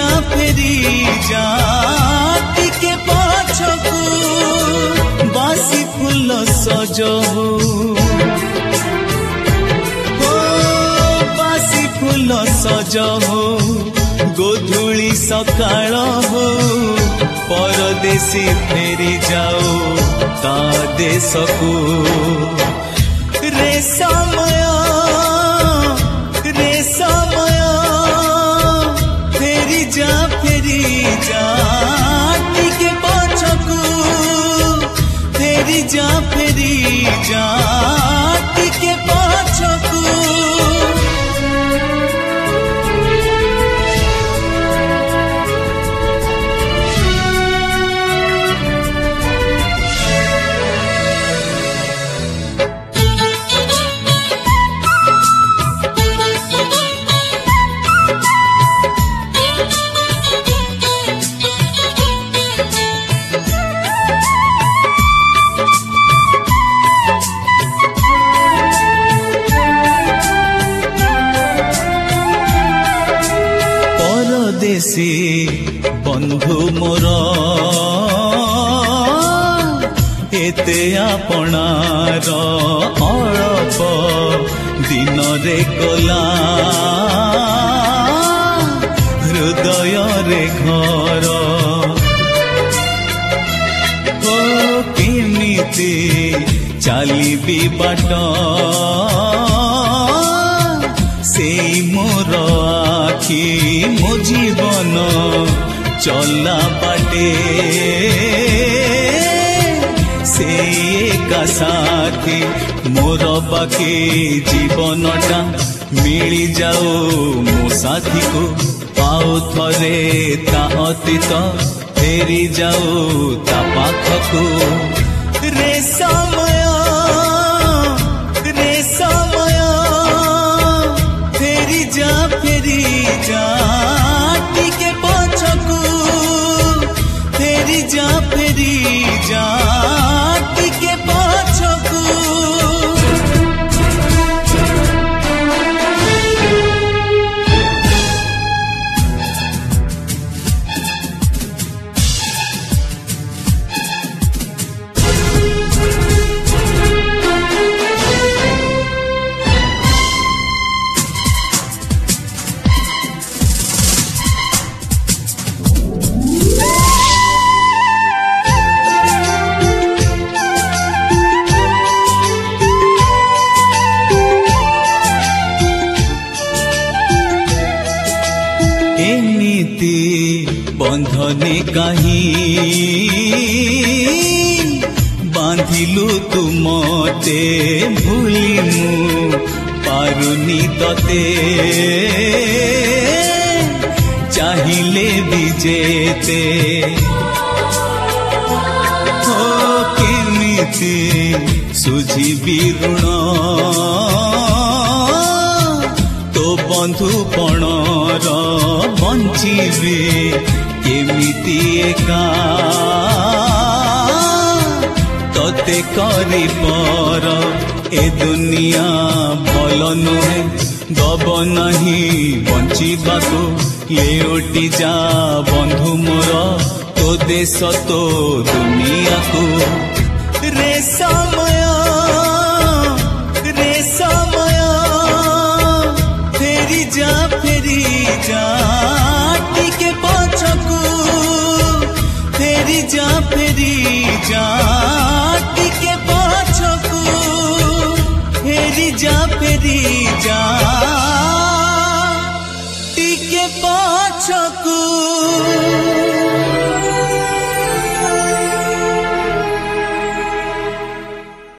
फेरी जा टिके पछकू बासी फूल सजहू बासी फूल सजहू गोधूली सकाळ हो परदेसी फेरी जाओ ता देशकू रे समय फेरी जा टिके पछकू फेरी जा टिके पछकू देसी बंधु मोर एते आपणार अळप दिन रे गला हृदय रे घर ओ केमिति चलिबी बाट से मोर आखि मो जीवन चला बाटे से एका साथी मोर बाके जीवनटा मिली जाओ मो साथी को पाओ थरे ता अतीत फेरी जाओ ता पाखकू रे समय फेरी जा टिके पछकू फेरी जा टिके पछकू बंधने कहीं बांधिलु तुमते भूली मु पारुनी तते चाहिले विजेते हो केमिति सुझिबी ऋण तो बंधु पणर बंचिबे केमिति एका तते करी पर ए दुनिया भल नुहे दब नहीं बंचिबाको लेउटी जा बंधु मोर तो देश तो दुनिया को रे समय फेरी जा टिके पछकू फेरी जा टिके पछकू फेरी जा टिके पछकू।